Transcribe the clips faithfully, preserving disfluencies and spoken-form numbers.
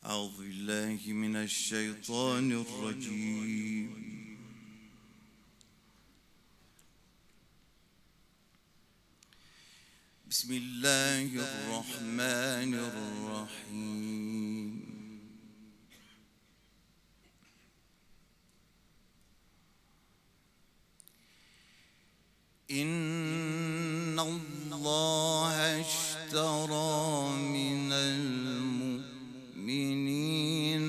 أعوذ بالله من الشيطان الرجيم. بسم الله الرحمن الرحيم. إن الله اشترى من المؤمنين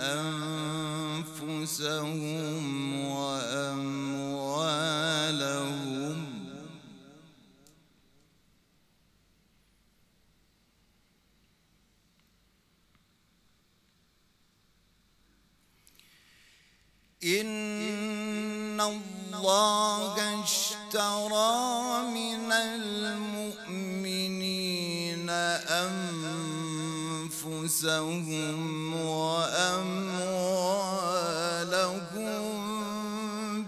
أنفسهم وأموالهم إن الله اشترى من المؤمنين أنفسهم وأموالهم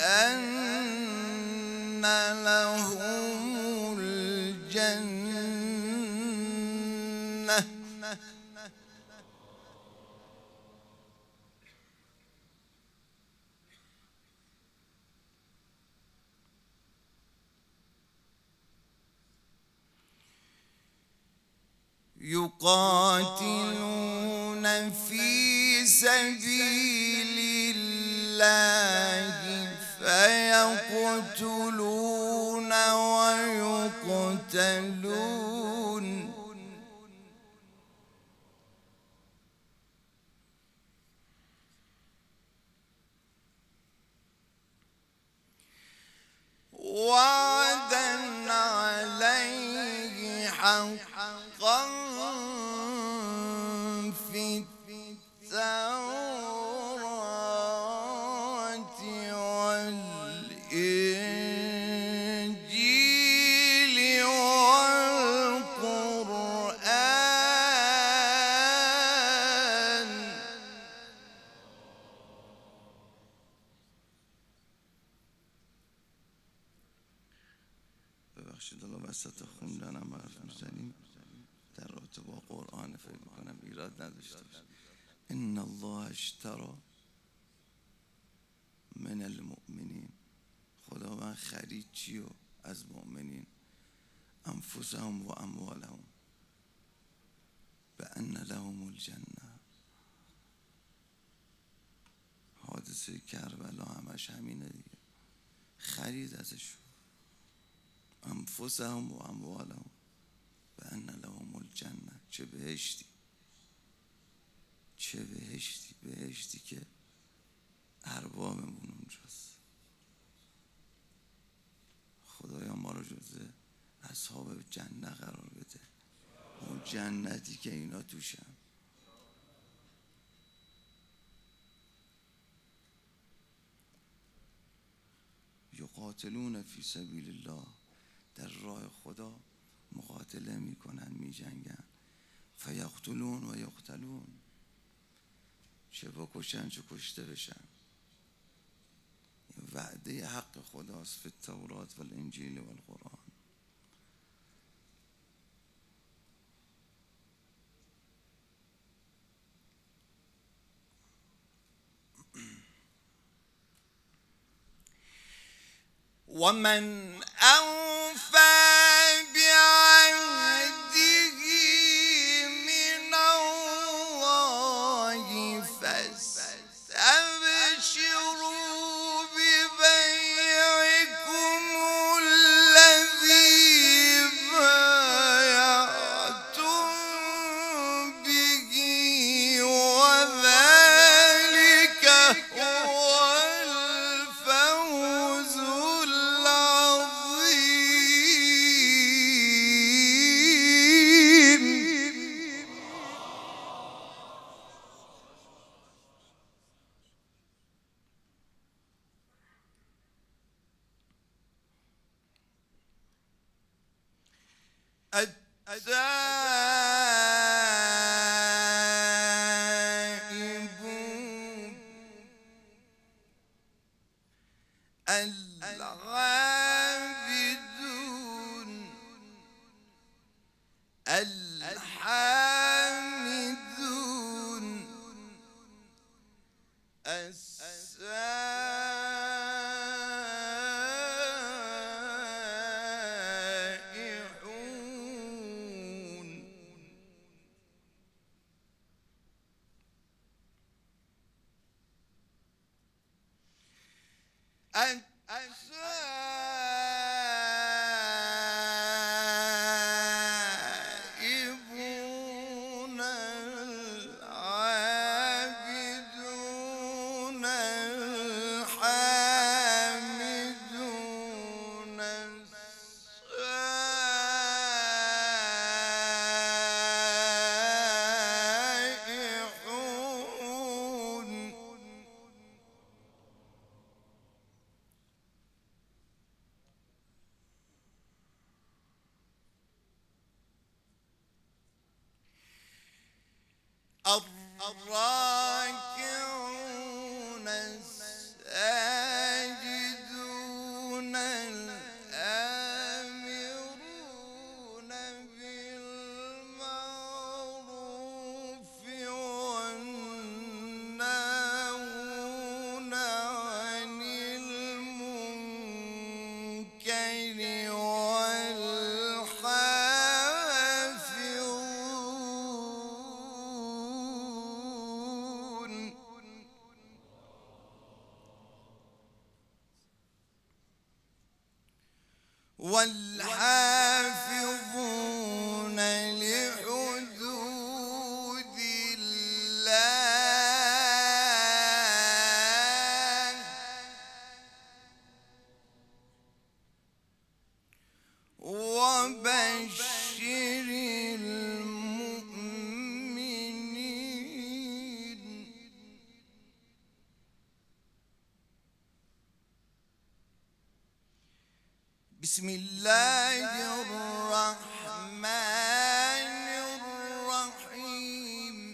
بأن لهم الجنة يقاتلون في سبيل الله فيقتلون ويقتلون وعدا عليه حقا في التوراة والإنجيل والقرآن ببخشید الله وسط خوندنم براتون زنیم در رابطه با قرآن فکر میکنم ایراد نداشته باشه. ان الله اشترى من المؤمنین، خداوند خرید چی و از مؤمنین؟ انفسهم و اموالهم بأن لهم الجنه. حادثه کربلا همش همینه دیگه، خرید ازشون. انفسهم و اموالهم بأن لهم الجنه. چه بهشتی، چه بهشتی، بهشتی که اربابمون اونجاست. خدایا ما رو جزء اصحاب جنت قرار بده، اون جنتی که اینا توشن. یقاتلون فی سبیل الله، در راه خدا مقاتله میکنن، میجنگن. فیقتلون و یقتلون، چه بکشن چه کشته بشن. این وعده حق خداست فی التورات والانجیل والقرآن. ومن أوفى بعهده من الله فاستبشروا ببيعكم الذي بايعتم به وذلك هو الفوز التائبون العابدون الحامدون التائبون العابدون الحامدون السائحون الراكعون الساجدون الآمرون بالمعروف والناهون عن المنكر والحافظون لحدود الله وبشر المؤمنين. بسم الله الرحمن الرحيم.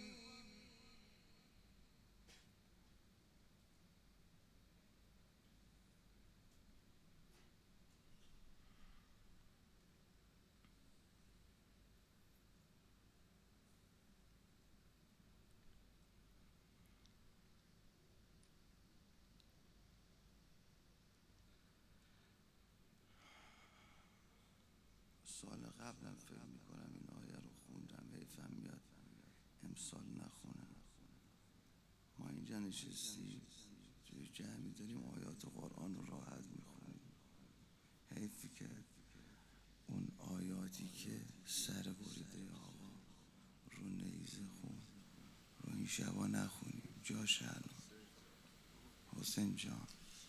سال قبلم فکر میکنم این آیه رو خوندم، حیفم میاد امسال نخونم. ما اینجا نشستیم توی جمعی داریم آیات قرآن رو راحت میخونیم. حیفی که اون آیاتی که سر بریده آقا رو نیزه خون رو این شبا نخونیم. جاش الان حسین جان،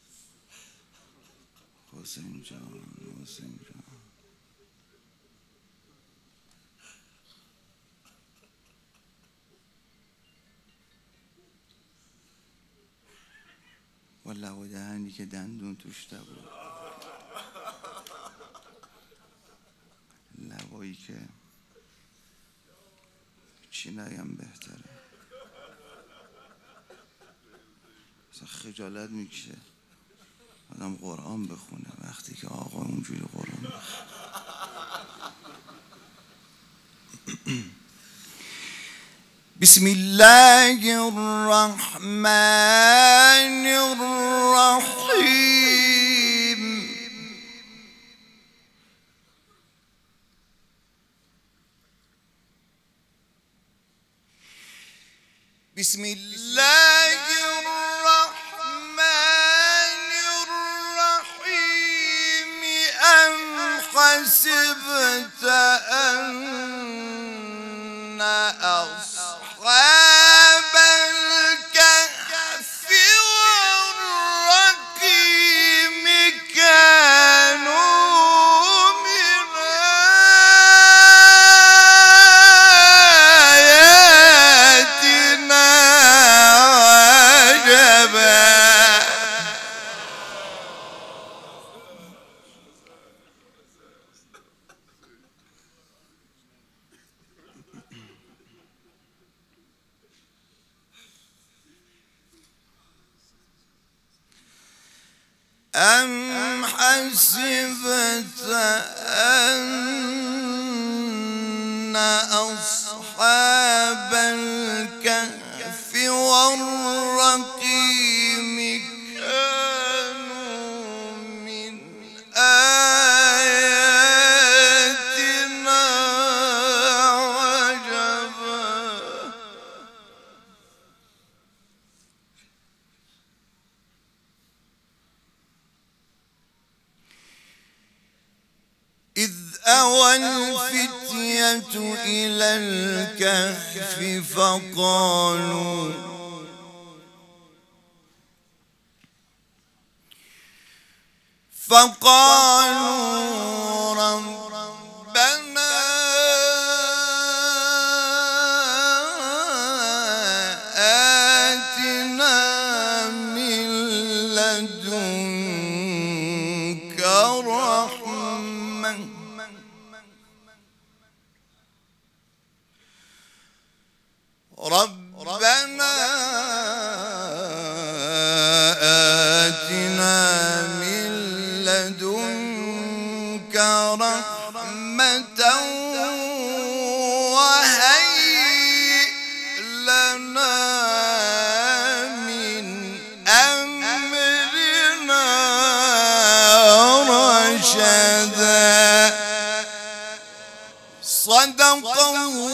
حسین جان، حسین جان، با لب و دهنی که دندون توش بود، لبایی که چی نگم بهتره، اصلا خجالت میکشه آدم قرآن بخونه وقتی که آقا اونجوری قرآن بخونه. بسم الله الرحمن الرحيم. بسم الله الرحمن الرحيم. أم حسبت أن أصحاب الكهف والرقيم كانوا من آياتنا عجبا. أم حسبت أن أصحاب الكهف والرقيم كانوا من آياتنا عجبا. أوى الفتية إلى الكهف فقالوا فقالوا ربنا آتنا من لدنك رحمة ربنا آتنا من لدنك رحمة وهيئ لنا من أمرنا رشدا صدق الله